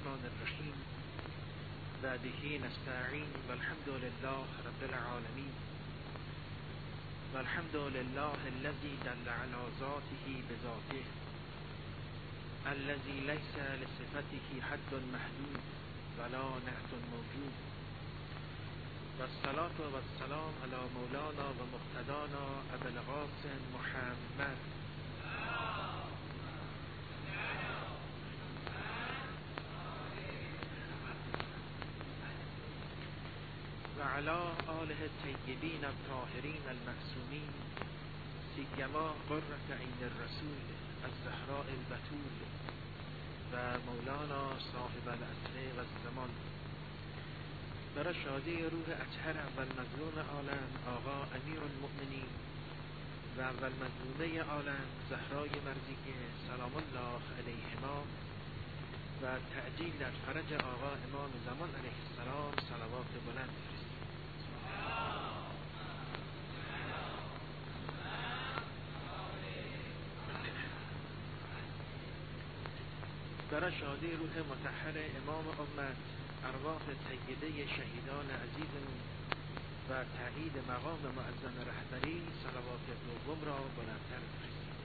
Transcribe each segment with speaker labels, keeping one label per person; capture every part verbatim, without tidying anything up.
Speaker 1: الرحمن الرحیم و به نستعین و الحمد لله رب العالمین و الحمد لله الذي دل على ذاته بذاته الذي ليس لصفته حد محدود ولا نعت موجود والصلاة والسلام على مولانا و مقتدانا ابو القاسم محمد و علی آله الطیبین الطاهرین المعصومین سیما قرة عین الرسول الزهراء البتول و مولانا صاحب العصر و الزمان. برای شادی روح اطهر اول مظلوم عالم آقا امیر المؤمنین و اول مظلومه عالم زهرای مرضیه سلام الله علیهما و تعجیل در فرج آقا امام زمان علیه السلام صلوات بلند فرستید. برای شادی روح مطهر امام امت ارواح سیده شهیدان عزیزمون و تایید مقام معظم رهبری صلوات دوم را بلندتر فرستید.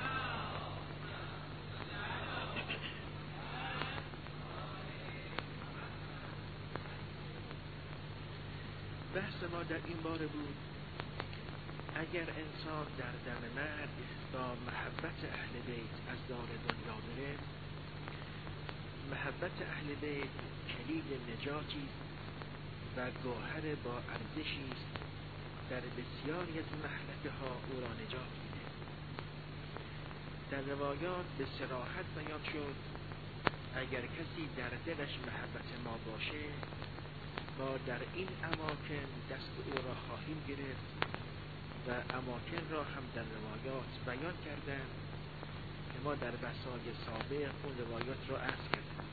Speaker 1: بحث ما در این باره بود اگر انسان در دم مرگ با محبت اهل بیت از دار دنیا بره، محبت اهل بیت کلید نجاتی و گوهر با ارزشی است در بسیاری از مهلکه ها او را نجات میده. در روایات به صراحت بیان شد اگر کسی در دلش محبت ما باشه ما در این اماکن دست او را خواهیم گرفت و اماکن را هم در روایات بیان کردند که ما در بحث‌های سابق اون روایات را عرض کردیم.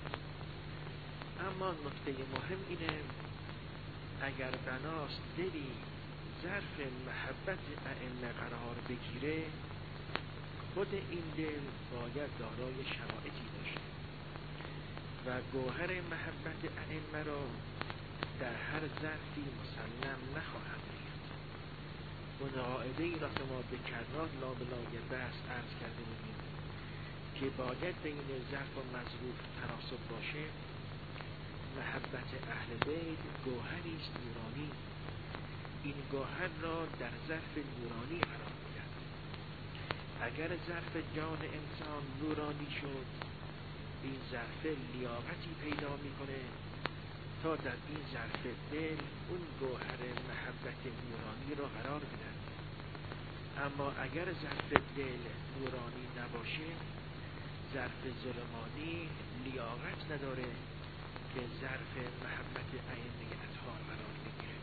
Speaker 1: اما نکته مهم اینه اگر بناست دلی ظرف محبت ائمه قرار بگیره خود این دل باید دارای شرایطی باشه و گوهر محبت ائمه را در هر ظرفی مسلم نخواهد ریخت. اون قاعده ای را که ما به کرات لابلای بحث عرض کرده بودیم که باید بین ظرف و مظروف تناسب باشه. محبت اهل بیت گوهری است نورانی، این گوهر را در ظرف نورانی قرار می‌دهد. اگر ظرف جان انسان نورانی شد این ظرف لیاقتی پیدا میکنه تا در این ظرف دل اون گوهر محبت نورانی را قرار بدهد. اما اگر ظرف دل نورانی نباشه ظرف ظلمانی لیاقت نداره که ظرف محبت ائمه اطهار قرار بگیره.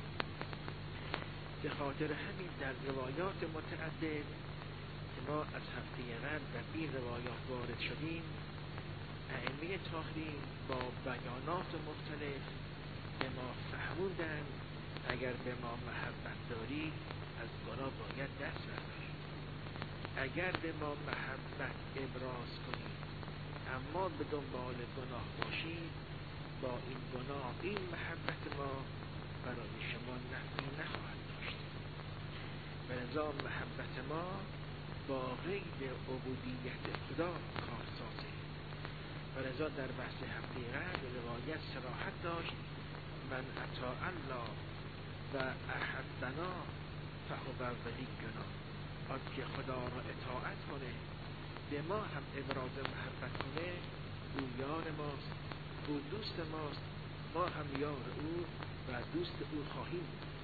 Speaker 1: به خاطر همین در روایات متعدد که ما از هفته قبل در این روایات وارد شدیم ائمه طاهرین با بیانات مختلف به ما فهموندن اگر به ما محبت داری از گناه باید دست برداری. اگر به ما محبت ابراز کنی اما به دنبال گناه باشی با این گناه این محبت ما برای شما نفعی نخواهد داشت. و لذا محبت ما با غیر عبودیت خدا کارسازه. و لذا در بحث هفته قبل روایت صراحت داشت من اطاع الله و احبنا فهو ولینا. آن که خدا را اطاعت کنه به ما هم ابراز محبت کنه او یار ماست، او دوست ماست، ما هم یار او و دوست او خواهیم.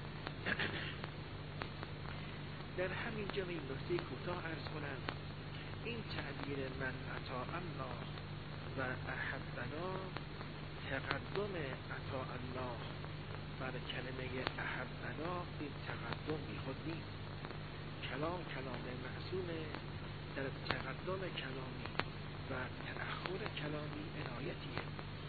Speaker 1: در همین جا این نکته کوتاه عرض کنم این تعبیر من اطاع الله و احبنا تقدم اطاع الله بر کلمه احبنا این تقدم بی خود نیست. کلام کلام معصومه، در تقدم کلامی و تأخر کلامی عنایتیه.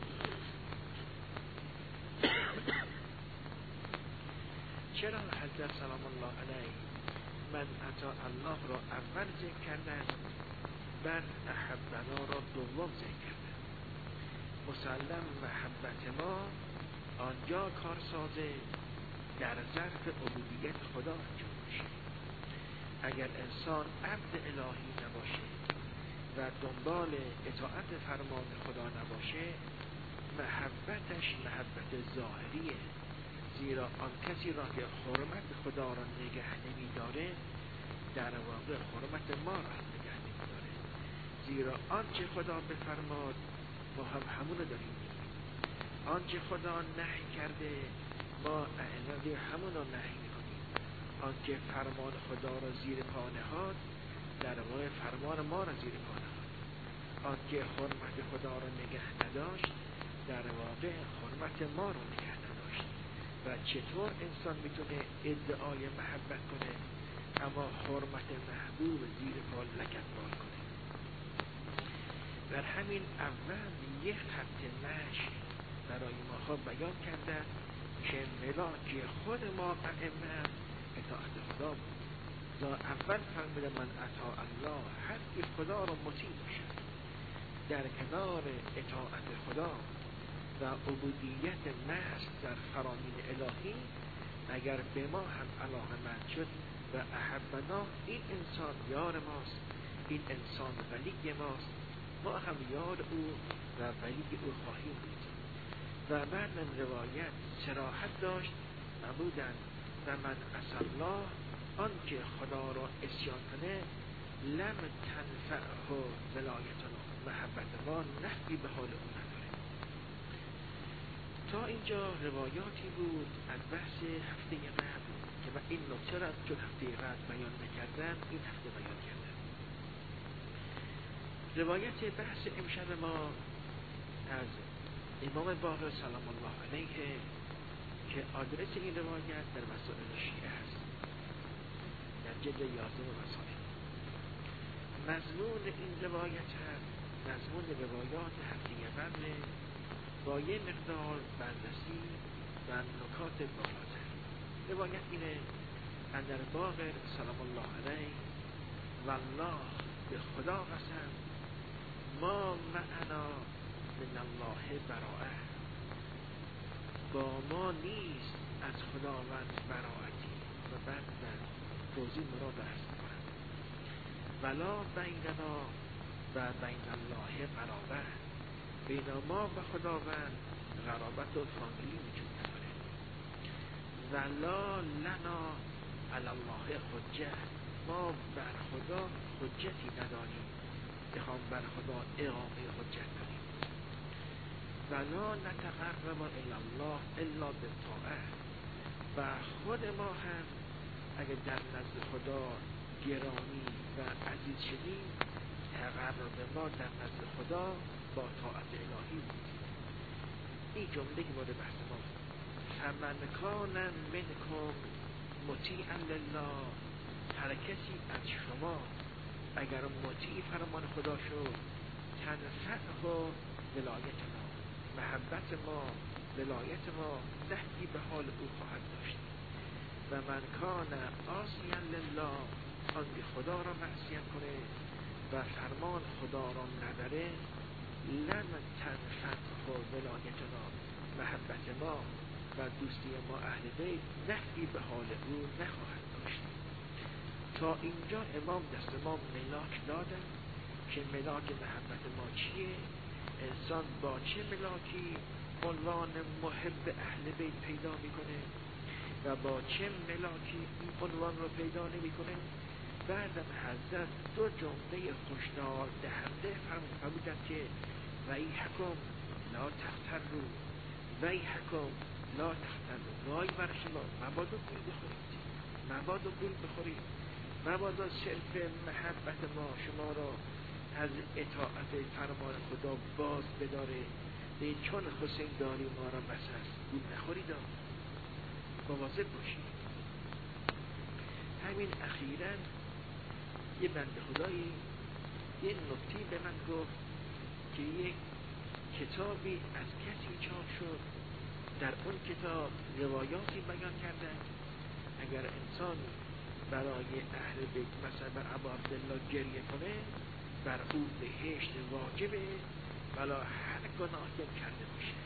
Speaker 1: چرا حضرت سلام الله علیه من اطاع الله را اول ذکر کردن بعد احبنا را دوم ذکر کردن؟ مسلم محبت ما آنجا کارسازه در ظرف عبودیت خدا انجام میشه. اگر انسان عبد الهی نباشه و دنبال اطاعت فرمان خدا نباشه، محبتش محبت ظاهریه، زیرا آن کسی را که حرمت خدا را نگه نمی‌داره در واقع حرمت ما را نگه نمی‌داره، زیرا آنچه خدا بفرماد ما هم همون داریم می‌کنیم، آنچه خدا نهی کرده ما اعناد همون را نهی می‌کنیم، آنچه فرمان خدا را زیر پا نهاد در واقع فرمان ما را زیر پا نهاد، آنچه حرمت خدا را نگه نداشت در واقع حرمت ما را نگه نداشت. و چطور انسان میتونه ادعای محبت کنه اما حرمت محبوب زیر پا لگدمال کنه؟ در همین اول یک خط مشی برای ماها بیان کرده که ملاک خود ما ائمه اطاعت خدا بود. تا اول فرموده من اطاع الله، هر کی خدا را مطیع باشد در کنار اطاعت خدا و عبودیت محض در فرامین الهی، اگر به ما هم علاقه‌مند شد و احبنا، این انسان یار ماست، این انسان ولی ماست، ما هم یار او و ولی او خواهیم بود. و بعد من روایت صراحت داشت نبودن و من عصی الله، آن که خدا را عصیان کنه لم تنفعه ولایتنا، محبت ما نفعی به حال او نداره. تا اینجا روایاتی بود از بحث هفته قبل که من این نکته را چون هفته قبل بیان نکردم این هفته بیان کردم. روایت بحث امشب ما از امام باقر سلام الله علیه که آدرس این روایت در مسائل شیعه هست، در جلد یازده مسائل. مضمون این روایت هست مضمون روایات هفته قبل با یه مقدار بررسی و نکات بالاتر. روایت اینه اندر باقر سلام الله علیه والله، به خدا قسم، ما معنا من الله براءه، با ما نیست از خداوند براءتی. و بعد در توضیح مرا بحث کنم ولا بیننا و بین الله قرابه، بین ما و خداوند قرابت و فامیلی وجود نداره. ولا لنا علی الله حجه، ما بر خدا حجتی نداریم، بخوام بر خدا اقامه حجت داریم. ولا نتقرب الی الله الا بالطاعه، و خود ما هم اگر در نزد خدا گرامی و عزیز شدیم، تقرب ما در نزد خدا با طاعت الهی بود. این جمله که مورد بحث ما فمن کان منکم مطیعا لله، هر کسی از شما اگر مطیع فرمان خدا شد، تنفعه ولایت ما، محبت ما، ولایت ما نهی به حال او خواهد داشت. و من کان عاصیا لله، آن که خدا را معصیت کنه و فرمان خدا را نداره، لم تنفعه ولایتنا، محبت ما و دوستی ما اهل بیت نهی به حال او نخواهد داشت. تا اینجا امام دست ما ملاک دادن که ملاک محبت ما چیه، انسان با چه ملاکی عنوان محب اهل بیت پیدا میکنه و با چه ملاکی این عنوان رو پیدا نمیکنه. بعدم حضرت دو جمله هشدار دهنده فرمودند که ویحکم لا تغتروا، ویحکم لا تغتروا، وای بر شما، مبادا گول بخورید، مبادا گول بخورید، مبادا صرف محبت ما شما را از اطاعت فرمان خدا باز بداره، به چون حسین داری ما را بس است، گول نخورید، مواظب باشید. همین اخیراً یه بنده خدایی یه نکته به من گفت که یک کتابی از کسی چاپ شد، در اون کتاب روایاتی بیان کردن اگر انسان برای اهل بیت مثلا بر ابا عبدالله گریه کنه بر او بهشت واجبه ولا هر گناهی هم کرده باشه.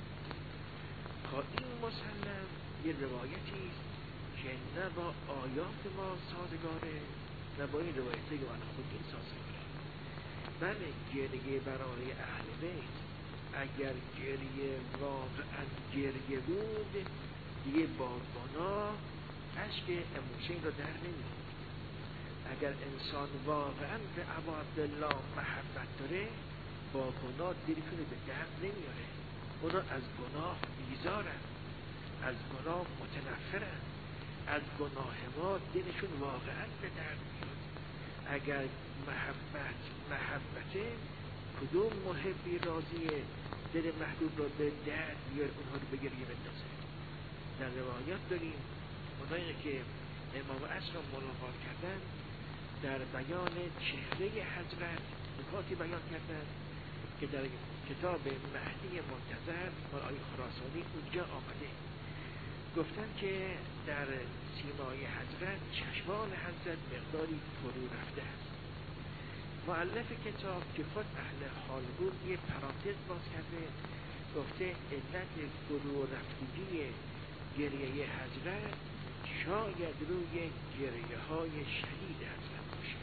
Speaker 1: تا این مسلم یه روایتی است که نه با آیات ما سازگاره، نه با این روایتی که من خودیم سازگاره. بله، گریه برای اهل بیت اگر گریه واقعا گریه بود دیگه با گناه اشک اموشین رو در نمیاد. اگر انسان واقعا به ابا عبدالله محبت داره با گناه دلشون به درد نمیاره. اونا از گناه بیزارن، از گناه متنفرن، از گناه ما دلشون واقعا به درد میاد. اگر محبت محبته کدوم محبی راضیه دل محبوب را به درد بیاره اونها رو به گریه بندازه؟ در روایات داریم اونایی که امام عصر را ملاقات کردن در بیان چهره حضرت نکاتی بیان کردن که در کتاب مهدی منتظر مال آقای خراسانی اونجا آمده. گفتن که در سیمای حضرت چشمان حضرت مقداری فرو رفته است. مؤلف کتاب که خود اهل حال بود یه پرانتز باز کرده، گفته علت فرو رفتگی گریه حضرت شاید روی گریه های شدید حضرت باشه.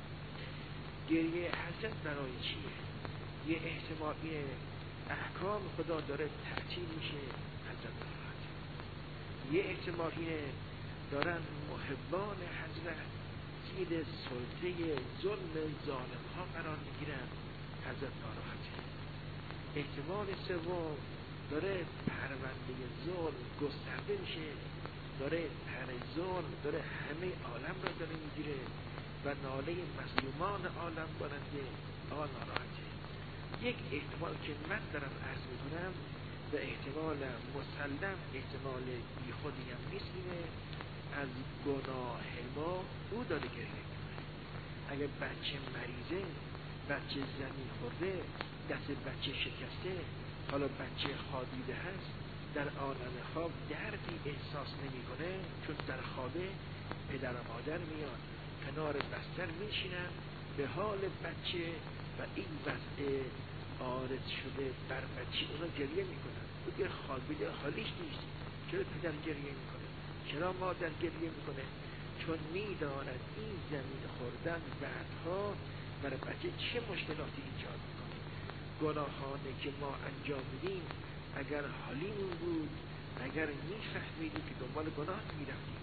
Speaker 1: گریه حضرت برای چیه؟ یه احتمال اینه احکام خدا داره تعطیل میشه حضرت ناراحت. یه احتمال اینه دارن محبان حضرت زیر سلطه ظلم ظالم ها قرار میگیرن حضرت ناراحته. احتمال سوم داره پرونده ظلم گسترده میشه، داره پر ظلم داره همه عالم را داره میگیره و ناله مظلومان عالم برنده آقا ناراحته. یک احتمال که من دارم عرض میکنم و احتمال مسلم احتمال بی خودی هم نیست، اینه از گناه ما او داره گریه میکنه. اگر بچه مریضه، بچه زمین خورده، دست بچه شکسته، حالا بچه خوابیده هست، در عالم خواب دردی احساس نمیکنه چون در خوابه پدر و مادر میاد کنار بستر میشینن به حال بچه و این وضع عارض شده بر بچه اونا گریه میکنن. او که خوابیده حالیش نیست، چرا پدر گریه میکنه؟ چرا مادر گریه میکنه؟ چون میداند این زمین خوردن بعدها برای بچه چه مشکلاتی ایجاد میکنه. گناهانی که ما انجام میدیم اگر حالیمون بود، اگر میفهمیدیم که دنبال گناه میرفتیم،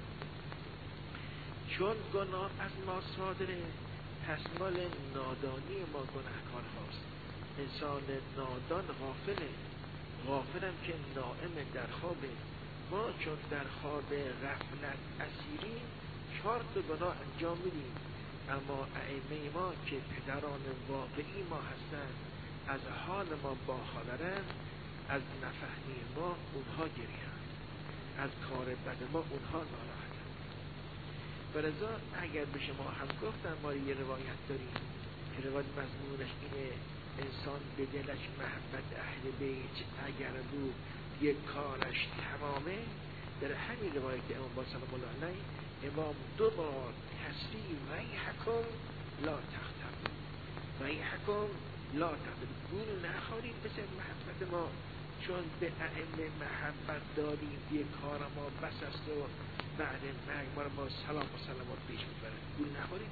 Speaker 1: چون گناه از ما صادره پس مال نادانی ما گناهکار هاست. انسان نادان غافله، غافلم که نائم در خوابه. ما چون در خواب غفلت اسیریم چهار تا گناه انجام میدیم، اما ائمه ما که پدران واقعی ما هستند از حال ما باخبرند، از نفهمی ما اونها گریه‌اند، از کار بد ما اونها ناراحتند. ولذا اگر به شما هم گفتم ما یه روایت داریم که روایت مضمونش اینه انسان به دلش محبت اهل بیت اگر بود یک کارش تمامه، در همین روایت امام با سلام الله علیه امام دو بار تصریح ویحکم لا تختم ویحکم لا تختم گول نخورید مثل محبت ما، چون به ائمه محبت داریم یک کار ما بس است و بعد مرگ ما رو با سلام و سلامات پیش میبرن. گول نخورید.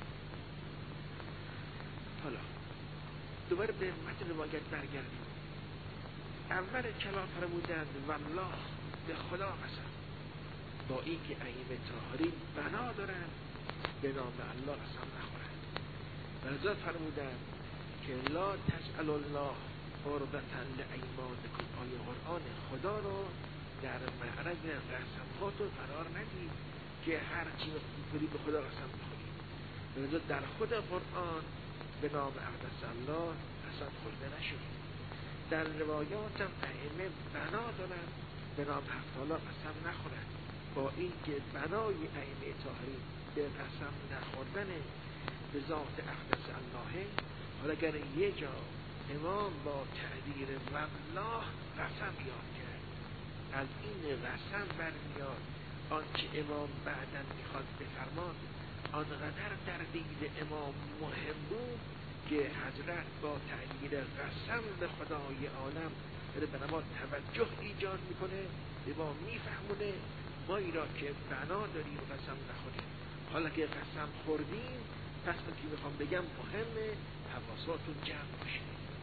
Speaker 1: حالا دوباره به متن روایت برگردیم. اول کلام فرمودند والله به خدا قسم، با این که ائمه طاهرین بنا دارن به نام الله قسم نخورند. ولذا فرمودند که لا تجعل الله عرضة لایمانکم، آیه قرآن خدا رو در معرض قسم‌هاتون قرار ندید که هر چی می‌خوری به خدا قسم بخورید. ولذا در خود قرآن به نام اقدس الله قسم خورده نشد. در روایات هم ائمه بنا دارن به نام حق تعالی قسم نخورند، با این که بنای ائمه طاهرین به قسم نخوردن به ذات اقدس الله. حالا اگر یه جا امام با تعبیر والله قسم یاد کرد، از این قسم برمیاد آنچه امام بعداً میخواد بفرمان، آنقدر در دید امام مهم بود که حضرت با تعبیر قسم به خدای عالم داره به ما توجه ایجاد میکنه، به ما میفهمونه ما ای را که بنا داریم قسم نخوریم. حالا که قسم خوردیم پس من که میخوام بگم مهمه حواساتون جمع باشه.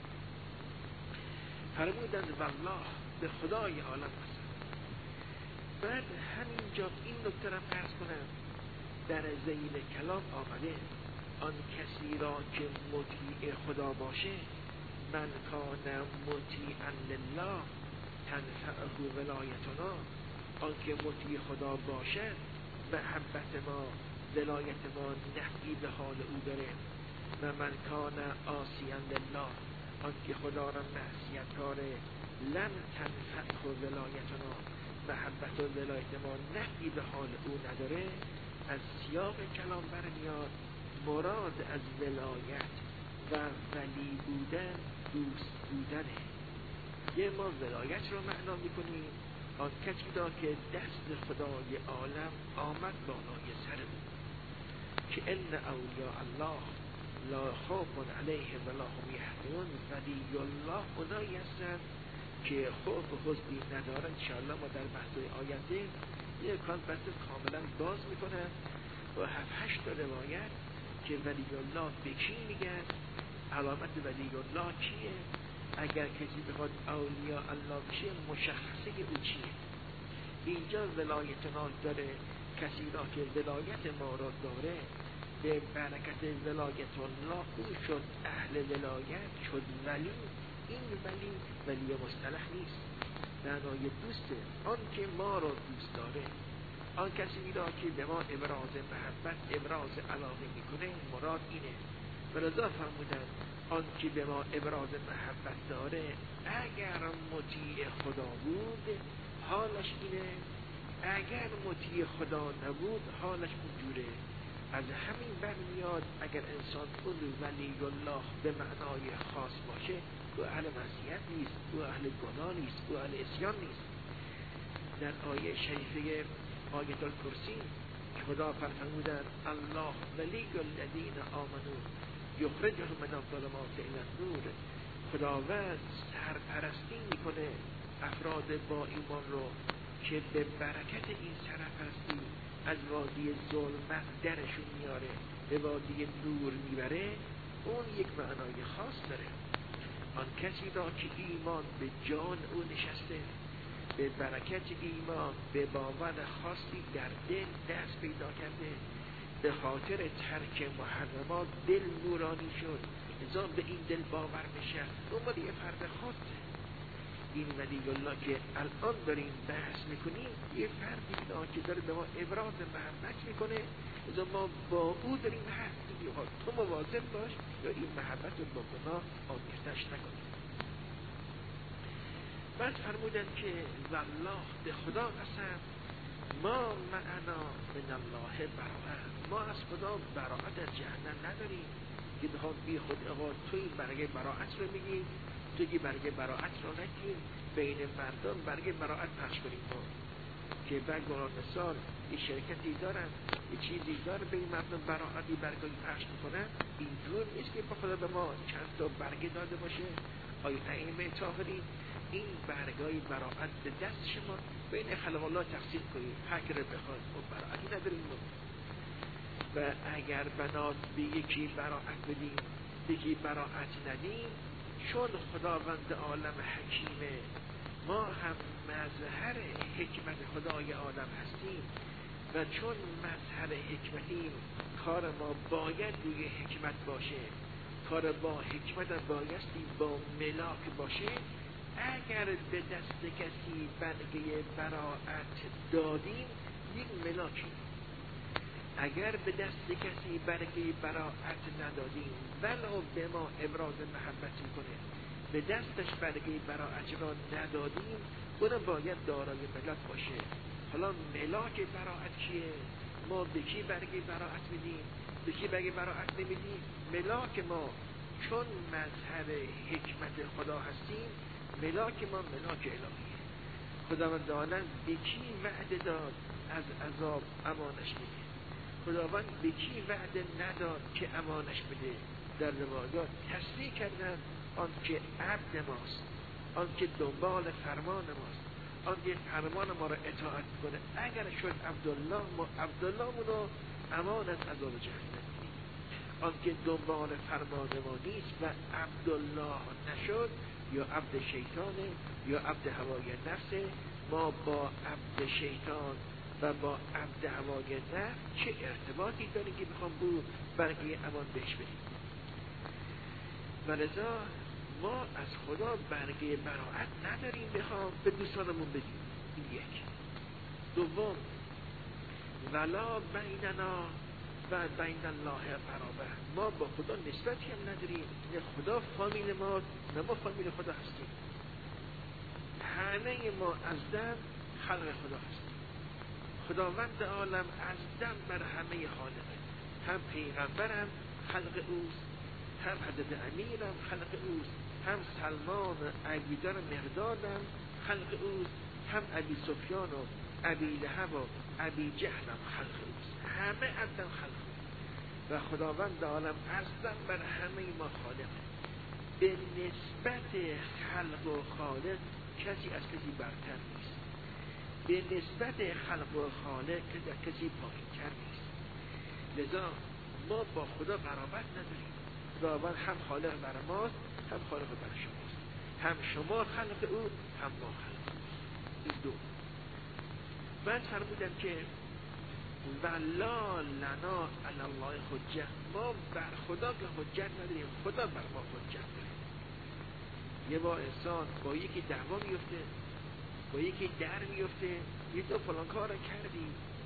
Speaker 1: فرمودند والله به خدای عالم قسم. بعد همینجا این نکته را فرض کنم در ذیل کلام آمده آن کسی را که مطیع خدا باشه، من کان مطیعا لله تنفعه ولایتنا، آن که مطیع خدا باشه محبت ما ولایت ما نفعی به حال او داره. و من کان عاصیا لله، آن که خدا را معصیت کاره، لم تنفعه ولایتنا، محبت و ولایت ما نفعی به حال او نداره. از سیاق کلام برمیاد مراد از ولایت و ولی بودن دوست بودنه. یه ما ولایت رو معنا میکنیم آن کسی را که دست خدای عالم آمد بالای سر او، که ان اولیاء الله لا خوف علیهم ولا هم یحزنون. ولی الله اونایی هستند که خوف و حزنی ندارن. انشاءالله ما در بحث آینده یه کان بحث کاملا باز میکنن و هفت هشت روایت که ولی الله به کی میگن، علامت ولی الله چیه، اگر کسی بخواد اولیاء الله بشه مشخصه او چیه. اینجا ولایت ما داره، کسی را که ولایت ما را داره به برکت ولایت الله او شد اهل ولایت، شد ولی. این ولی ولی مصطلح نیست، معنای دوسته، آن که ما را دوست داره، آن کسی را که به ما ابراز محبت ابراز علاقه میکنه، مراد اینه. ولذا فرمودن آن که به ما ابراز محبت داره اگر مطیع خدا بود حالش اینه، اگر مطیع خدا نبود حالش اونجوره. از همین برمیاد اگر انسان اون ولی الله به معنای خاص باشه او اهل معصیت نیست، او اهل گناه نیست، او اهل عصیان نیست. در آیه شریفه آیت الکرسی خدا فرمودند الله ولی الذین آمنو یخرجهم من الظلمات الی النور. خداوند سرپرستی میکنه افراد با ایمان رو که به برکت این سرپرستی از وادی ظلمت درشون میاره به وادی نور میبره. اون یک معنای خاص داره. آن کسی را که ایمان به جان او نشسته، به برکت ایمان به باور خاصی در دل دست پیدا کرده، به خاطر ترک محرمات دل نورانی شد، لذا به این دل باور میشه. دنبال یه فرد خاصه. این ولی الله که الان داریم بحث میکنیم یه فردی که داره به ما ابراز محبت میکنه، لذا ما با او داریم حرف میزنیم. تو مواظب باش یا این محبت رو با گناه آمیختش نکنیم. بعد فرمودن که والله به خدا قسم ما معنا من الله براءت، ما از خدا براءت از جهنم نداریم که بخواد بی خود آقا تو این برگه براءت رو میگی، تو که برگه براءت رو نگیم، بین مردم برگه براءت پخش کنیم. ما که بعد گناه مثال یه شرکتی دارن یه چیزی داره به این مردم براءتی برگه پخش میکنن، اینجور نیست که بخدا به ما چند تا برگه داده باشه. آیا ائمه طاهرین این برگای براءت به دست شما بین خلق الله تقسیم کنید، هر کی رو بخواد. خب براءتی نداریم ما. و اگر بنا به یکی براءت بدیم به یکی براءت ندیم، چون خداوند عالم حکیمه ما هم مظهر حکمت خدای عالم هستیم و چون مظهر حکمتیم کار ما باید روی حکمت باشه، کار با حکمت بایستی با ملاک باشه. اگر به دست کسی برگه براءت دادیم یک ملاکی، اگر به دست کسی برگه براءت ندادیم ولو به ما ابراز محبت میکنه، به دستش برگه براءت را ندادیم، اون باید دارای ملاک باشه. حالا ملاک براءت کیه؟ ما به کی برگه براءت میدیم، به کی برگه براءت نمیدیم؟ ملاک ما چون مظهر حکمت خدا هستیم، ملاک ما ملاک الهیه. خداوند عالم به کی وعده داد از عذاب امانش میده، خداوند به کی وعده نداد که امانش بده. در روایات تصریح کردن آن که عبد ماست، آن که دنبال فرمان ماست، آن که فرمان ما را اطاعت کنه. اگر شد عبدالله، ما عبدالله رو امان از عذاب جهنم کنیم. آن که دنبال فرمان ما نیست و عبدالله نشد، یا عبد شیطانه یا عبد هوای نفسه. ما با عبد شیطان و با عبد هوای نفس چه ارتباطی داریم که میخوام بو برگه امان بهش بدیم؟ ولذا ما از خدا برگه براعت نداریم بخوام به دوستانمون بدیم. این یک. دوم، ولا بیننا و بین الله قرابه، ما با خدا نسبتی هم نداریم. نه خدا فامیل ما، نه ما فامیل خدا هستیم. همه ما از دم خلق خدا هستیم. خداوند عالم از دم بر همه خالقه. هم پیغمبرم خلق اوست، هم حضرت امیرم خلق اوست، هم سلمان عبیدار مقدادم خلق اوست، هم ابی سفیان و ابی لهب و ابی جهلم خلق اوست. همه از دم خلق اوست و خداوند عالم از دم بر همه ما خالقه. به نسبت خلق و خالق کسی از کسی برتر نیست. به نسبت خلق و خالق کسی پایین‌تر نیست. لذا ما با خدا قرابت نداریم. خداوند هم خالق بر ماست، هم خالق بر شماست. هم شما خلق او، هم ما خلق او. این دو. بعد فرمودن که ولا لنا علی الله حجت، ما بر خدا که حجت نداریم، خدا بر ما حجت داره. یه با انسان با یکی دعوا میفته، با یکی در میفته، یه تو فلان کار کردی،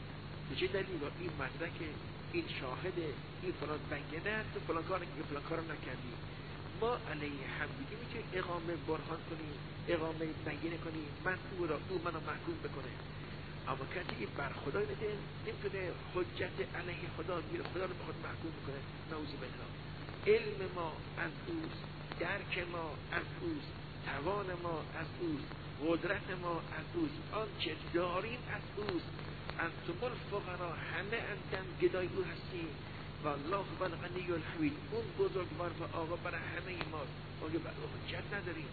Speaker 1: به چه دلیل؟ این مدرکه، این شاهده، این فلان بینه، تو فلان کار که فلان کار نکردی. ما علیه همدیگه میتونیم اقامه برهان کنیم، اقامه بینه کنیم، من او را، او منو محکوم بکنه. اما کسی که بر خدا نده نمیتونه حجت علیه خدا میره خدا رو به خود محکوم بکنه. نعوذ بالله. علم ما از اوست، درک ما از اوست، توان ما از اوست، قدرت ما از اوست، آنچه داریم از اوست. انتم الفقراء، همه انتم گدای او هستیم و الله هو الغنی الحمید، اون بزرگوار و آقا برای همه ما، ما که بر حجت نداریم.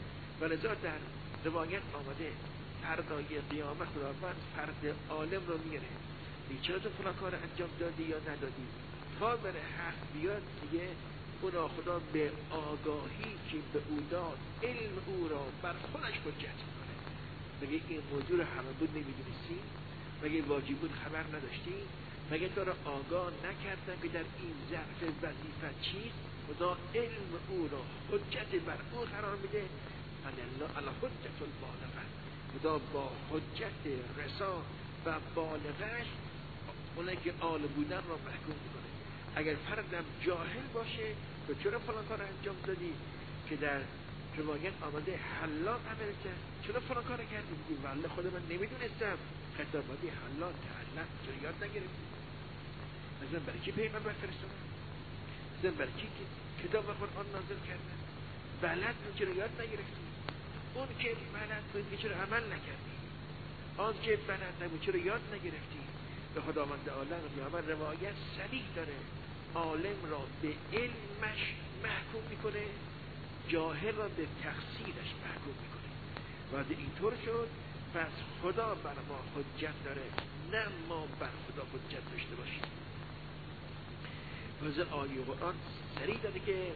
Speaker 1: ولذا در روایت آمده فردای قیامت خداوند فرد عالم رو میره، چرا تو فلان کار انجام دادی یا ندادی؟ تا بره حق بیاد دیگه اون را خدا به آگاهی که به او داد، علم او را بر خودش حجت میکنه. مگه این موضوع رو همه بود نمیدونستی؟ مگه واجب بود خبر نداشتی؟ مگه تو را آگاه نکردن که در این ظرف وظیفت چیست؟ خدا علم او را حجت بر او قرار میده. الله علی حجت البالغه، خدا با حجت رسا و بالغش اونه که عالم بودن را محکوم میکنه. اگر فردم جاهل باشه تو چرا فلان کار انجام دادی؟ که در روایت آمده حلال عمل کرد، چرا فلان کار کردی؟ بگی والله خود من نمیدونستم. خطاباتی حلال تعلم، چرا یاد نگرفتی؟ مثلا برای کی پیغمبر فرستادن؟ مثلا برای کی کتاب و قرآن نازل کردن؟ بلد بود چرا یاد نگرفتی؟ اون که بلد بود چرا عمل نکردی؟ آن که بلد نبود چرا یاد نگرفتی؟ به خداوند عالم پیامبر روایت صریح داره، عالم را به علمش محکوم میکنه، جاهل را به تقصیرش محکوم میکنه. وقتی اینطور شد پس خدا بر ما حجت داره، نه ما بر خدا حجت داشته باشیم. واسه آیه قرآن صریح داره که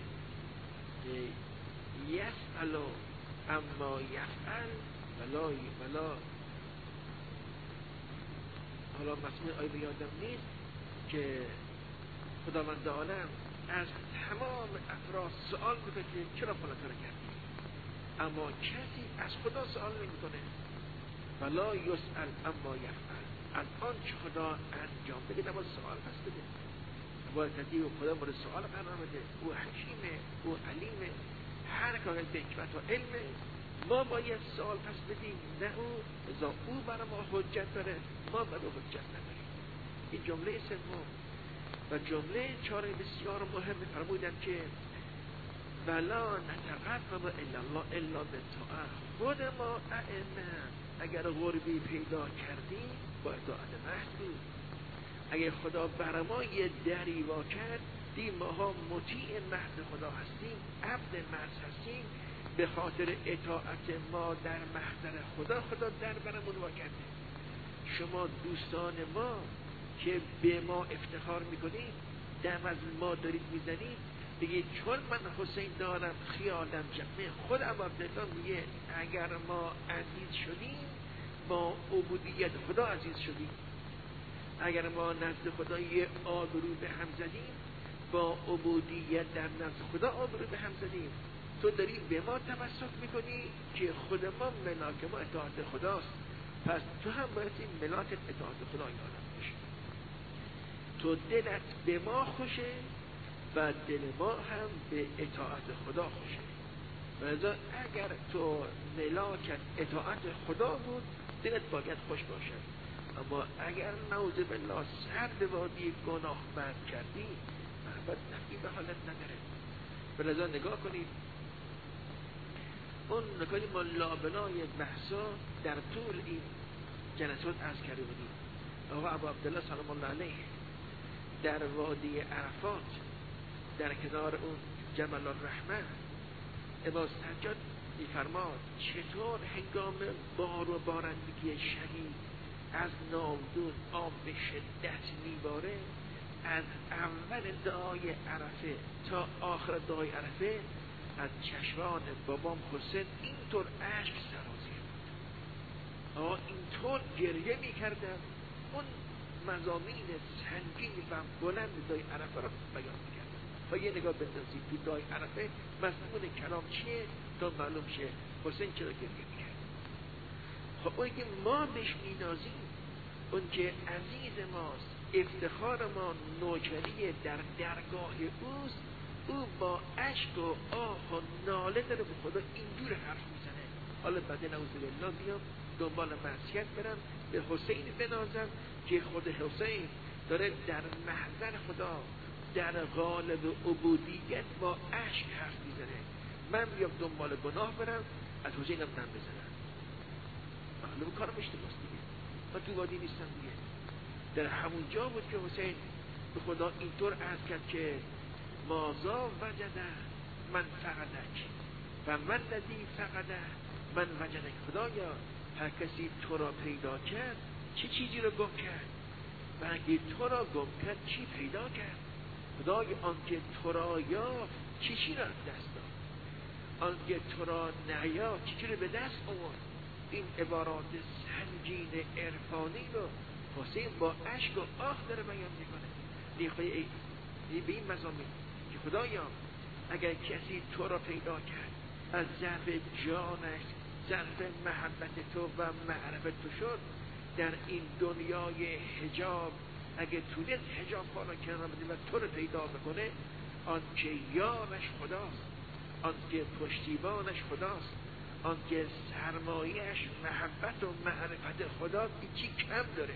Speaker 1: یسأل اما یفعل ولا ولا حالا مسئول آیه یادم نیست که خداوند عالم از تمام افراد سوال میکنه که چرا فلان کار کردی، اما کسی از خدا سوال نمیکنه. ولا یسأل اما یفعل، از آنچه خدا انجام بده نباید سوال پس بده. باید کسی خدا مورد سوال قرار بده. او حکیمه، او علیمه، هر کار به حکمت و علمه. ما باید سوال پس بدیم، نه او. ازا او برای ما حجت داره، ما برای حجت نداریم. این جمله سوم. و جمله چهارم بسیار مهم فرمودن که ولا نتقرب الا الله الا بالطاعه. خود ما ائمه اگر غربی پیدا کردیم با اطاعت محض بود. اگر خدا بر ما یه دری وا کرد وقتی ماها مطیع مهد خدا هستیم، عبد محض هستیم، به خاطر اطاعت ما در محضر خدا، خدا در برمون وا کرده. شما دوستان ما که به ما افتخار میکنید، دم از ما دارید میزنید، بگید چون من حسین دارم خیالم جمعه. خود عبدالله میگه اگر ما عزیز شدیم با عبودیت خدا عزیز شدیم، اگر ما نزد خدا یه آبرو به هم زدیم با عبودیت در نزد خدا آبرو به هم زدیم. تو داری به ما تمسک میکنی که خود ما ملاک ما اطاعت خداست، پس تو هم باید این ملاک اطاعت خدا یادم باشه. تو دلت به ما خوشه و دل ما هم به اطاعت خدا خوشه. لذا اگر تو ملاکت اطاعت خدا بود، دلت باید خوش باشد. اما اگر نعوذ بالله سر به وادی گناه بند کردی، محبت نفی به حالت نداره. لذا نگاه کنید، اون نکاتی ما لابلای بحثا در طول این جلسات عرض کرده بودیم. آقا ابو عبدالله سلام الله علیه در وادی عرفات در کنار اون جبل الرحمه، امام سجاد میفرماد چطور هنگام بار و بارندگی شدید از ناودون آب به شدت میباره، از اول دعای عرفه تا آخر دعای عرفه از چشمان بابام حسین اینطور اشک سرازیر بود. آقا اینطور گریه میکردن، اون مضامین سنگین و بلند دعای عرفه را بیان میکردن. تا یه نگاه بندازید تو دعای عرفه مضمون کلام چیه تا معلوم شه حسین چرا گریه میکرد. خب اون که ما بهش مینازیم، اون که عزیز ماست، افتخار ما نوکری در درگاه اوست، او با اشک و آه و ناله داره به خدا اینجور حرف میزنه. حالا بعد نعوذ بالله بیام دنبال معصیت برم به حسین بنازم که خود حسین داره در محضر خدا در قالب عبودیت با اشک حرف میزنه. من بیام دنبال گناه برم از حسینم دم بزنم، معلوم کارم اشتباهست دیگه. من تو وادی نیستم دیگه. در همون جا بود که حسین به خدا اینطور عرض کرد که مازا وجده من فقدک و من لذی فقده من وجدک. خدایا هر کسی تو را پیدا کرد چه چی چیزی را گم کرد و اگه تو را گم کرد چی پیدا کرد؟ خدای آنکه تو را یافت چی چی را دست داد، آنکه تو را نیافت چی چی را به دست آورد. این عبارات سنگین عرفانی رو حسین با اشک و آه داره بیان میکنه. نیخواه به این مضامین که خدایا اگر کسی تو را پیدا کرد از ظرف جانش ظرف محبت تو و معرفت تو شد، در این دنیای حجاب اگه تونست حجاب ها را کنار بده و تو را پیدا بکنه، آنکه یارش خداست، آنکه پشتیبانش خداست، آنکه سرمایهش محبت و معرفت خداست، این چی کم داره؟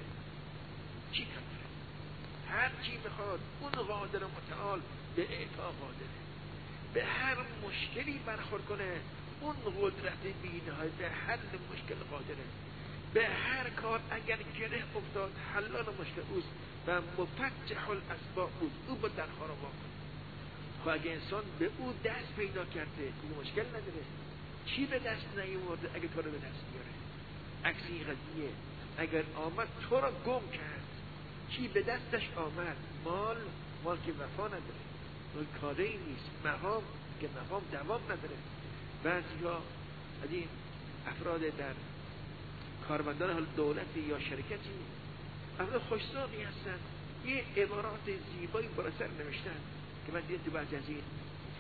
Speaker 1: چی کم داره؟ هر چی بخواد اون قادر متعال به اعطا قادره. به هر مشکلی برخورد کنه اون قدرت بی‌نهایت به حل مشکل قادره. به هر کار اگر گره افتاد حلال مشکل اوست و مفتح الاسباب اوست، او با درها را واکنه. خب اگه انسان به او دست پیدا کرده این مشکل نداره. چی به دست نیاورده اگه تو رو به دست بیاره؟ عکسی قضیه اگر آمد تو را گم کرد، چی به دستش آمد؟ مال، مال که وفا نداره، مال کاره ای نیست. مقام که مقام دوام نداره. بعضی ها از این افراد در کارمندان حال دولتی یا شرکتی افراد خوش‌ذوقی هستن، یه عبارات زیبایی بالا سر نوشتن که من دیدم تو بعضی از این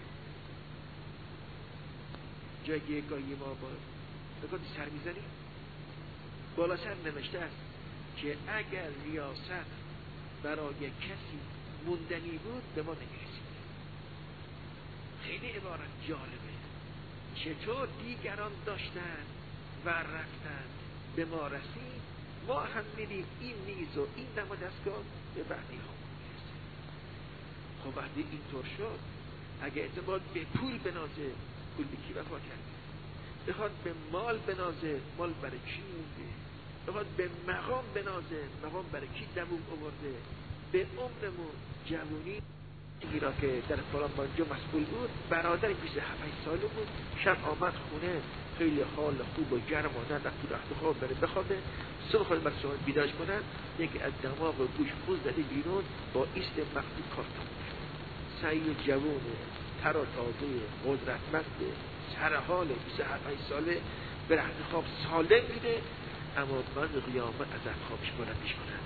Speaker 1: جایی که گاهی ما با نکات سر میزنیم بالا سر نوشته است که اگر ریاست برای کسی موندنی بود به ما نمیرسید. خیلی عبارت جالبه. چطور دیگران داشتن و رفتن به ما رسید، ما هم میدیم این نیز و این دم و دستگاه به بعدی ها میرسید. خب وقتی اینطور شد، اگه اعتماد به پول بنازه، پول به کی وفا کرده؟ بخواد به مال بنازه، مال برای کی مونده؟ بخواد به مقام بنازه، مقام برای کی دووم آورده؟ به عمرمون جوونی یکی را که در فلان بانجا مسئول بود، برادر بیست و هفت ساله بود. شب آمد خونه، خیلی حال خوب و گرم و نه تو رخت خواب بره بخوابه. صبح خود بر صبح بیداش کنن، یکی از دماغ و گوش پوز زده بیرون، با ایست مخفی کار تموم شد. سعی جوون تر و تازه قدرتمند سر حال بیست و هفت ساله به رخت خواب سالم میده، اما بعد قیامت از خوابش بلندش کنن.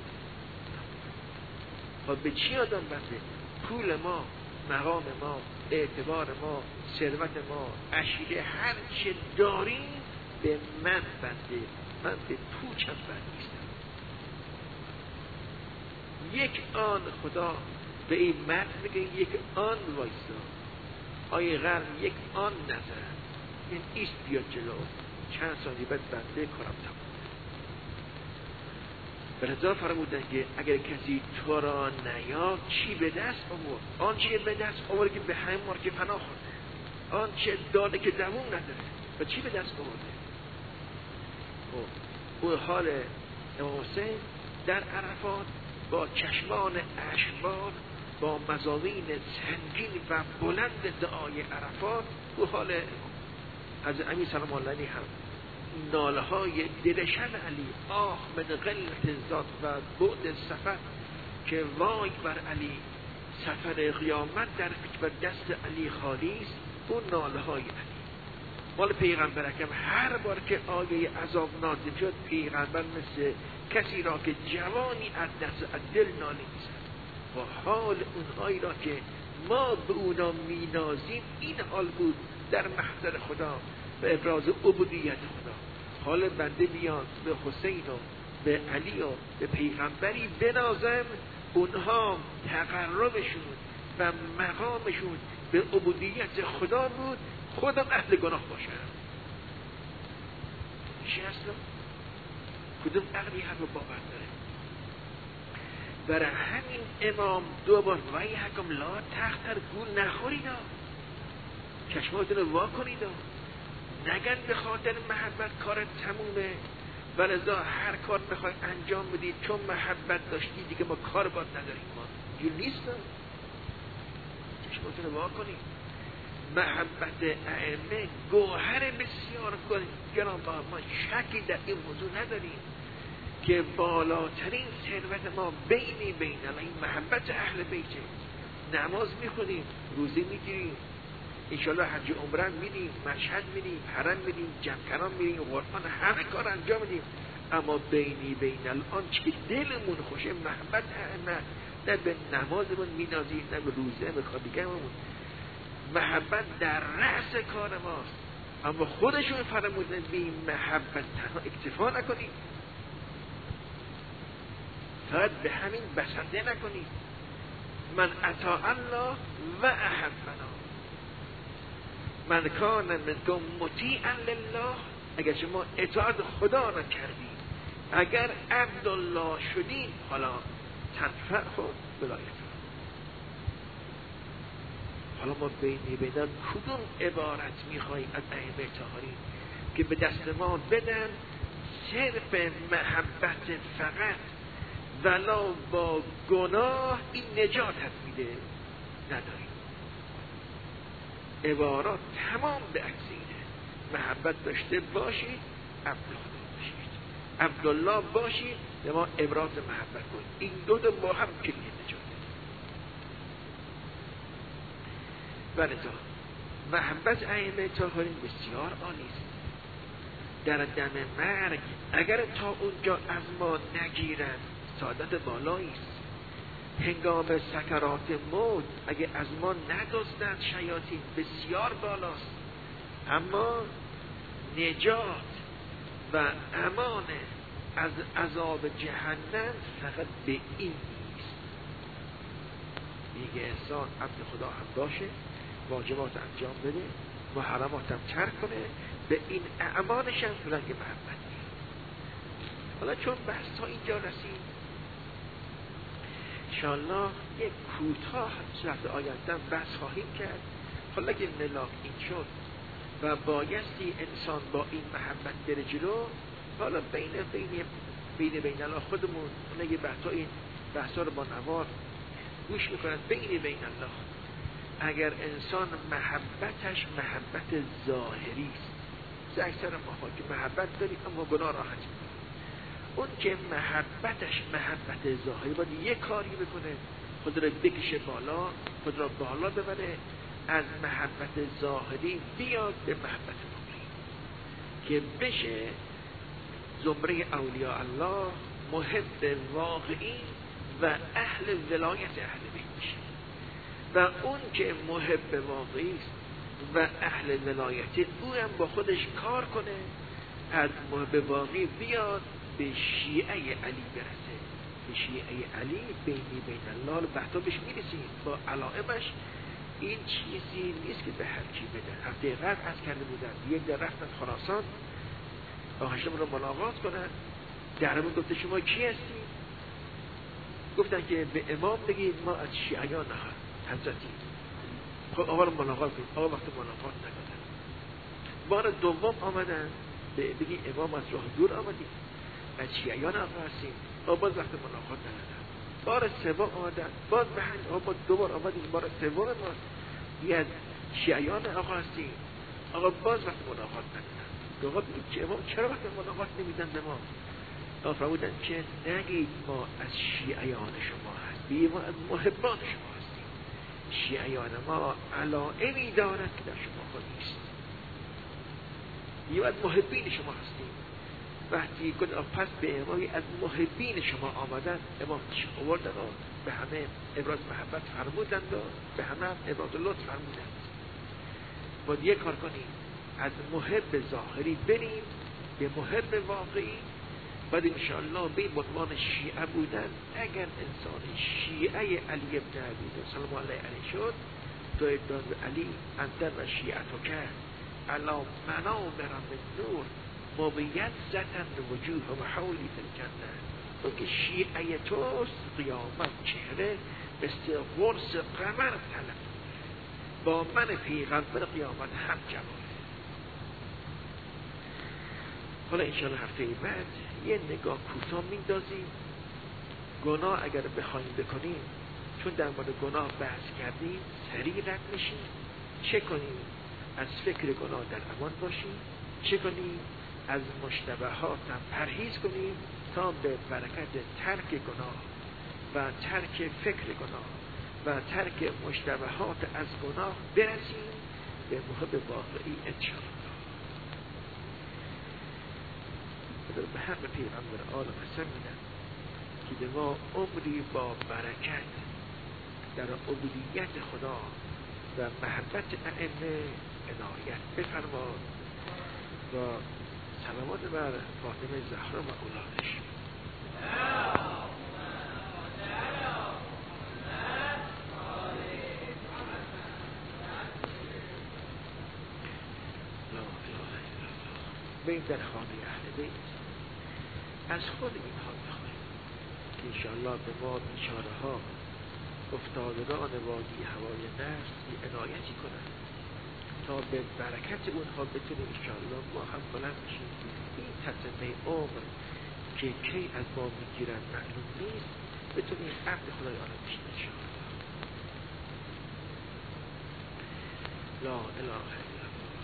Speaker 1: و به چی آدم بنده؟ پول ما، مقام ما، اعتبار ما، ثروت ما، عشیره، هر چه داریم به من بنده، من به پوچم بند نیستم. یک آن خدا به این مرد میگه یک آن وایسا، آیه غرم یک آن نظر، این ایست بیاد جلو، چند ثانیه بعد بنده کارم تمام. برزا فرمودن که اگر کسی تو را نیاد چی به دست آورد؟ آن چی به دست آورد که به همه مار که پناه خورده، آن چه داده که دوام نداره و چی به دست آورده؟ او حال امام حسین در عرفات با چشمان اشکبار، با مضامین سنگین و بلند دعای عرفات، او حال از امیر سلام الله علیه هم ناله های دلشن علی، آه من قلت ذات و بعد سفر، که وای بر علی، سفر قیامت در بر دست علی خالی است. اون ناله های علی مال پیغمبر اکرم، هر بار که آیه عذاب نازل شد، پیغمبر مثل کسی را که جوانی از دست از دل ناله میزد. و حال اونهایی را که ما به اونا مینازیم این حال بود در محضر خدا و ابراز عبودیت خدا. حال بنده بیان به حسین و به علی و به پیغمبری بنازم، اونها تقربشون و مقامشون به عبودیت خدا بود، خودم اهل گناه باشم. چی هستم؟ کدوم عقلی حرف باور داره؟ برای همین امام دو بار وای حکم لا تختر گول نخورید، چشماتون رو وا کنید، نگن به خاطر محبت کار تمومه و لذا هر کار بخوای انجام بدید چون محبت داشتی دیگه ما کار باید نداریم. ما جور نیستم. چشماتون رو وا کنید. محبت ائمه گوهر بسیار گرانبها، ما شکی در این موضوع نداریم که بالاترین ثروت ما بینی بین این محبت اهل بیته. نماز میخونیم، روزه میگیریم، انشالله حج عمره میریم، مشهد میریم، حرم میریم، جمکران میریم، قرآن، همه کار انجام میدیم، اما بینی بین الان که دلمون خوشه محبت ائمه، نه به نمازمون مینازیم، نه به روزه، به کاردیگرمون. محبت در رأس کار ماست، اما خودشون فرمودن به این محبت تنها اکتفا نکنید، فقط به همین بسنده نکنید. من اطاع الله و احبنا، من کان منکم مطیعا لله، اگر شما اطاعت خدا را کردید، اگر عبدالله شدید، حالا تنفع خود بلایت. حالا ما بینی بیدن کدوم عبارت میخواییم از ائمه طاهرین که به دست ما بدن صرف محبت فقط ولا با گناه این نجاتت میده؟ نداریم. عبارات تمام به عکسینه. محبت داشته باشید عبدالله باشید، عبدالله باشید به ما ابراز محبت کنید. این دو تا با هم کلیه نجاته. ولذا محبت ائمه طاهرین بسیار عالی است. در دم مرگ اگر تا اونجا از ما نگیرند سعادت بالایی است. هنگام سکرات موت اگه از ما ندزدند شیاطین بسیار بالاست، اما نجات و امان از عذاب جهنم فقط به این نیست. میگه انسان عبد خدا هم باشه، واجبات انجام بده، محرمات هم ترک کنه، به این اعمالش هم رنگ محبت نیست. حالا چون بحث تا اینجا رسید، انشاءالله یک کوتاه صورت آینده بحث خواهیم کرد. حالا که ملاک این شد و بایستی انسان با این محبت بره جلو، حالا بین بین بین بین الله خودمون اون یه بحثا این بحثا رو با نوار گوش میکنند بینی بین الله. اگر انسان محبتش محبت ظاهری است، اکثر ما که محبت داریم اما گناه راحت میکنیم. اون که محبتش محبت ظاهری باید یک کاری بکنه، خود را بکشه بالا، خود را بالا ببره، از محبت ظاهری بیاد به محبت واقعی که بشه زمره اولیاء الله، محب واقعی و اهل ولایت اهل بیت میشه. و اون که محب واقعی است و اهل ولایت، او هم با خودش کار کنه از محب واقعی بیاد به شیعه علی برسه. به شیعه علی بینی بین الله رو بعدا بهش میرسیم با علائمش. این چیزی نیست که به هر کی بدن. هفته قبل از کرده بودن یک در رفتن خراسان آهشم رو ملاقات کنن، درمون گفته شما کی هستی؟ گفتن که به امام بگید ما از شیعیان حضرتی. خب آقا رو ملاقات کنید. آقا وقت ملاقات نکردن. بار دوم آمدن بگید امام از راه دور آمدید، از شیعیان آقا هستیم. آقا باز وقت ملاقات نکردن. بار سوم آمدن باز به همین آقا دوبار آمدید، بار سوم ما از شیعیان آقا هستیم. آقا باز وقت ملاقات نکردن. آقا بگید که امام چرا وقت ملاقات نمیدن به ما؟ آقا فرمودن که نگید ما از شیعیان شما هستیم، ما از محبان شما هستیم. شیعیان ما علائمی دارد که در شما خود نیست. یا از محبین شما هستیم. وقتی کن پس به امامی از محبین شما آمدن، امام آوردن و به همه ابراز محبت فرمودند و به همه ابراز لطف فرمودند. باید یک کار کنیم، از محب ظاهری بریم به محب واقعی. بعد انشاءالله به عنوان شیعه بودن، اگر انسان شیعه علی ابن ابی طالب سلام الله علیه شد، تو ادان علی اندر و شیعتو کرد علا منام من نور مویت زدن وجوه و حولی تلکنه. تو که شیعه توست قیامت چهره مثل غرص قمر طلب، با من پیغمبر قیامت هم جواره. حالا انشاءالله هفته بعد یه نگاه کوتاه میندازیم. گناه اگر بخوایم بکنیم، چون در مورد گناه بحث کردیم، سریع رد میشیم. چه کنیم؟ از فکر گناه در امان باشیم. چه کنیم؟ از مشتبهات هم پرهیز کنیم تا به برکت ترک گناه و ترک فکر گناه و ترک مشتبهات از گناه برسیم به محب واقعی انشاءالله. به حق پیغمبر آل قسم میدم که به ما عمری با برکت در عبودیت خدا و محبت ائمه عنایت بفرما و سلامات بر فاطمه زهرا و اولادش. بین در خانه اهل بیت از خود اینها بخواهیم که انشاءالله به ما بیچاره ها افتادگان وادی هوای نفس عنایتی کنند تا به برکت اونها بتونیم انشاءالله ما هم بلند بشیم. این تتمه عمر که کی از ما میگیرن معلوم نیست، بتونیم عبد خدای آن بشیم انشاءالله. لا اله الا الله.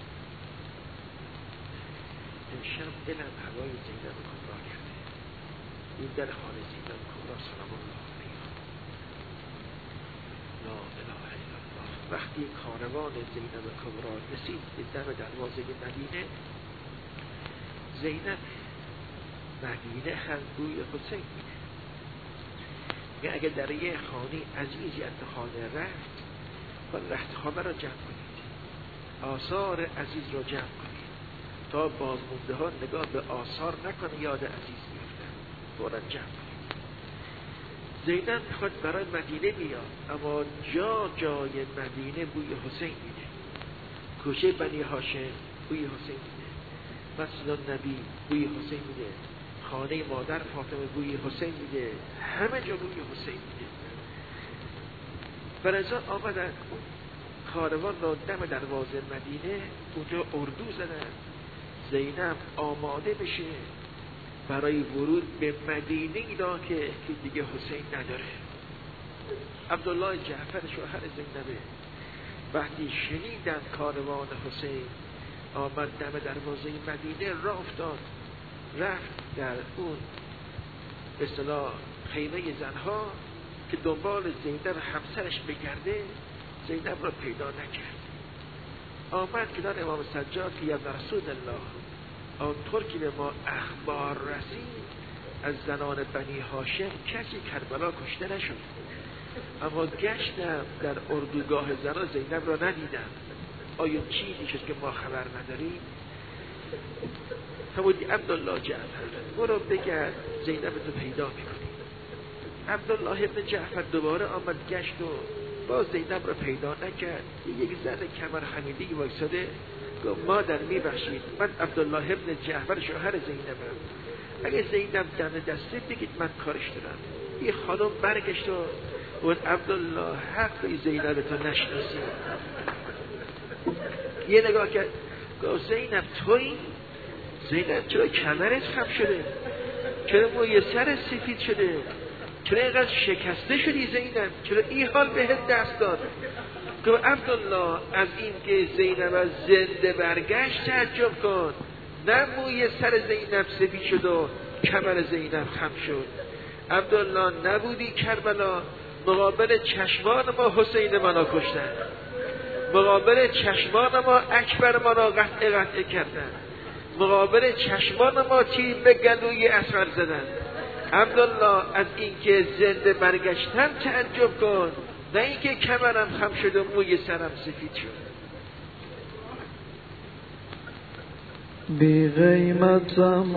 Speaker 1: امشب دلم هوای زینب کبرا کرده. این در خانه زینب کبرا سلام الله علیها. لا اله الا الله. وقتی کاروان زینب کبرا رسید به دم دروازه مدینه، زینب مدینه هم بوی حسین میده. میگه اگر در یه خانه عزیزی از خانه رفت، با رخت خانه را جمع کنید، آثار عزیز را جمع کنید تا بازمونده ها نگاه به آثار نکنه یاد عزیز میفتن، برن جمع کنید. زینب میخواد برای مدینه بیاد، اما جا جای مدینه بوی حسین میده. کوچه بنی هاشم بوی حسین میده، مسجد نبی بوی حسین میده، خانه مادر فاطمه بوی حسین میده، همه جا بوی حسین میده. برازا آمدن کاروان را دم دروازه مدینه، اونجا اردو زدن زینب آماده بشه برای ورود به مدینه، اینا که دیگه حسین نداره. عبدالله جعفر شوهر زینبه وقتی شنیدن کاروان حسین آمد دم دروازه مدینه، راه افتاد رفت در اون به اصطلاح خیمه زنها که دنبال زینب همسرش بگرده، زینب را پیدا نکرد. آمد کنار امام سجاد که یا رسول الله، آنطور که به ما اخبار رسید از زنان بنی هاشم کسی کربلا کشته نشد، اما گشتم در اردوگاه زنان زینب را ندیدم، آیا چیزی شد که ما خبر نداریم؟ فرمود عبدالله جعفر برو بگرد زینب رو پیدا میکنی. عبدالله ابن جعفر دوباره آمد گشت و باز زینب را پیدا نکرد. یک زن کمر خمیده‌ای وایساده گفت مادر میبخشید، من عبدالله ابن جعفر شوهر زینبم، اگه زینب دم دسته بگید من کارش دارم. این خانم برگشت و گفت عبدالله حق زینب تو نشناسی. یه نگاه کرد گفت زینب تویی؟ زینب چرا کمرت خم شده؟ چرا موی سر سفید شده؟ چرا اینقدر شکسته شدی زینب؟ چرا این حال بهت دست داد؟ گفت عبدالله از این که زینب از زنده برگشت تعجب کن، نه موی سر زینب سفید شد و کمر زینب خم شد. عبدالله نبودی کربلا، مقابل چشمان ما حسین منا کشتن، مقابل چشمان ما اکبر منا قطع قطع کردن، مقابل چشمان ما تیر به گلوی اصغر زدن. عبدالله از اینکه زنده برگشتم تعجب کن، نه اینکه کمرم خم شد و موی سرم سفید شد.
Speaker 2: بی قیمتم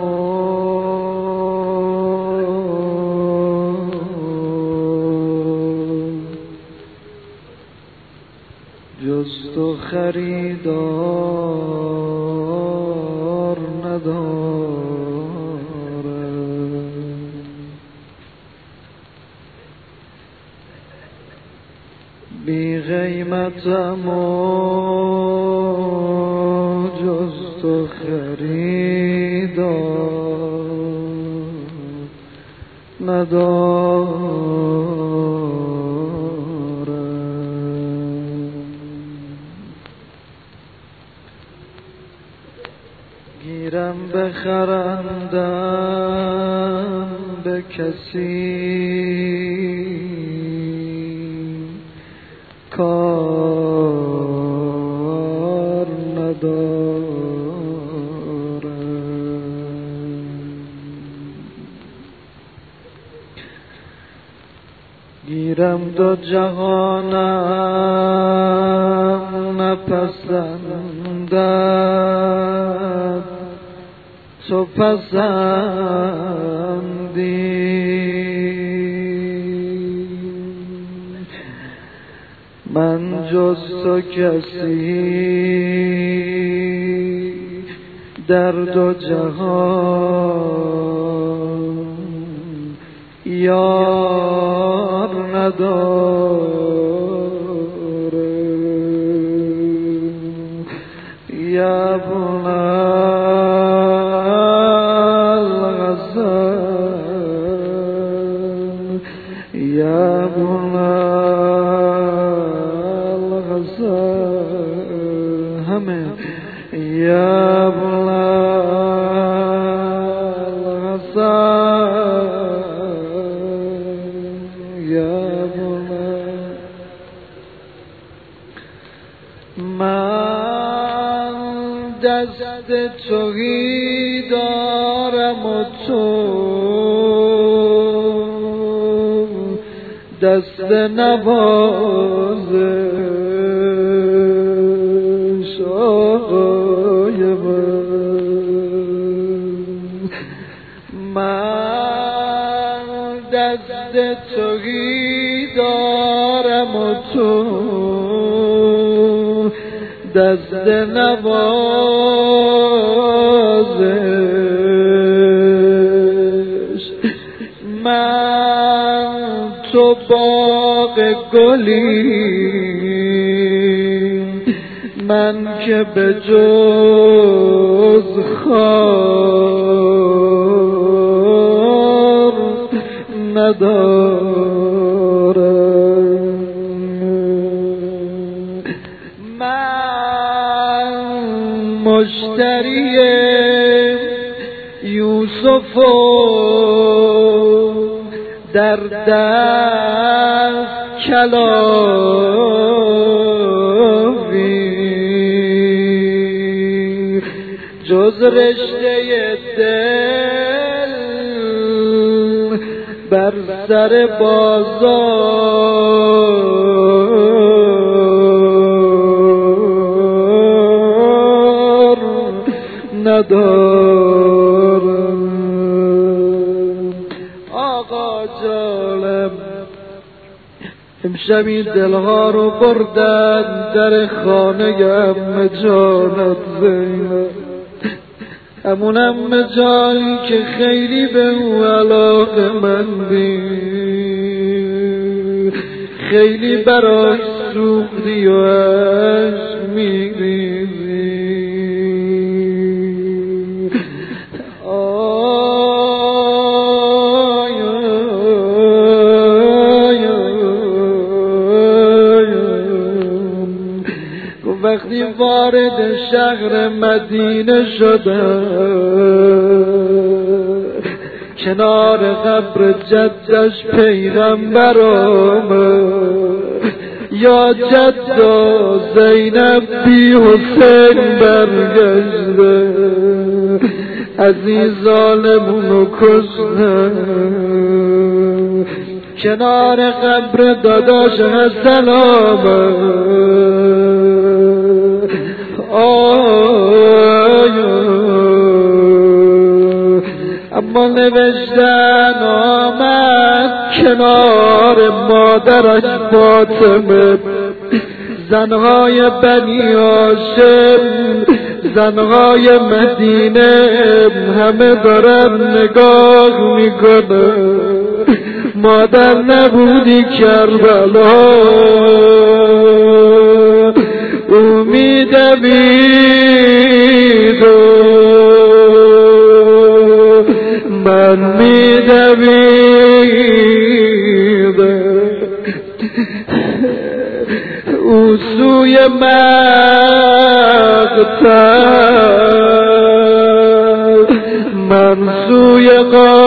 Speaker 2: جز تو خریدار نداره، بی قیمتم جز تو خریدار نداره. گیرم بخرندم به کسی کار نداره، گیرم دو جهانم نپسندد تو پسندی، من جز تو کسی در دو جهان یار نداره. یا بنالغزال یا بنالغزال همه یا بنالغزال یا بنال. من دست تویی دارم و تو دست نوازش آقای من. من دست تویی دارم و تو دست نوازش. من تو باغ گلی، من که به جز خار ندارم. یوسف در دست کلاوی جز رشته دل بر سر بازار ندارم. آقا جانم امشبی دلها رو بردن در خانه ام جانت زینب، همون ام جانی که خیلی به او علاقه مندی، خیلی برای سوختی و عشق میریزی. وقتی وارد شهر مدینه شده کنار قبر جدش پیغمبر آمد، یا جدا زینب بی حسین برگشته از این ظالمونو کشته. کنار قبر داداش حسن آمد، آیا اما نوشتن آمد کنار مادرش فاطمه، زنهای بنی هاشم، زنهای مدینه همه دارن نگاه میکنه. مادر نبودی کربلا، امید بیدو من میدویده او سوی مقتل، من سوی قاتل.